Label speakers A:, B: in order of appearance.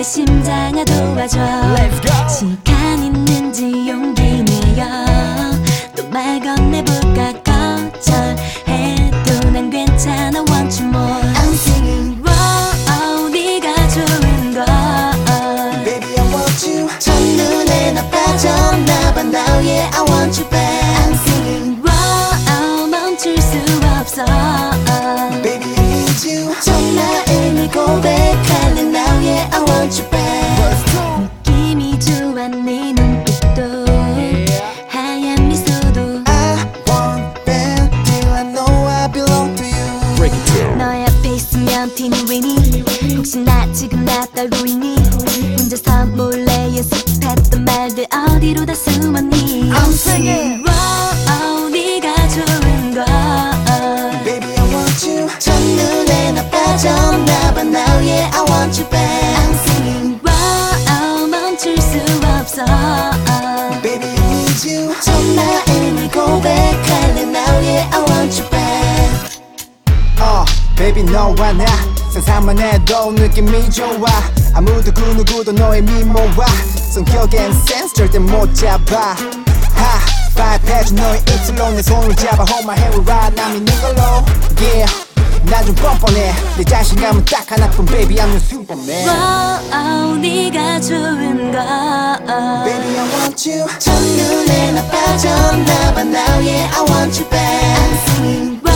A: 심장아 도와줘.
B: Let's go.
A: 시간 있는지 용기 내요. 또 말 건네볼까 거절해도 난 괜찮아. Want you more. I'm singing wow, 네가 좋은 걸.
B: Baby I want you.
A: 첫눈에 나 빠졌나봐 now yeah I want you back. I'm singing wow, 멈출 수 없어.
B: Baby I need you.
A: 정말 고백할래 now yeah I want you back.
B: Let's go.
A: 느낌이 좋아 네 눈빛도 하얀 미소도
B: I want that till I know I belong to you. Break it down.
A: 너의 앞에 있으면 비밀이니 혹시 나 지금 나 떨고 있니? 혼자서 몰래 연습했던 말들 어디로 다 숨었니?
B: I'm singing
A: wow, 네가 좋은 걸.
B: Baby I want you.
A: 첫눈에 나 빠졌나봐 now yeah I want you back. I'm singing wow, 멈출 수 없어.
B: Baby I need you.
A: 정말 고백할래 now yeah I want you back.
B: Baby 너와 나 상상만 해도 느낌이 좋아. 아무도 그 누구도 너의 미모와 성격엔 센스 절대 못 잡아. Five 해준 너의 입술로 내 손을 잡아. Hold my hand right now 믿는 걸로. Yeah 난 좀 뻔뻔해. 내 자신감은 딱 하나뿐. Baby I'm your superman.
A: wow, 네가 좋은 걸.
B: Baby I want you.
A: 첫눈에 나 빠졌나봐 now yeah I want you back. I'm singing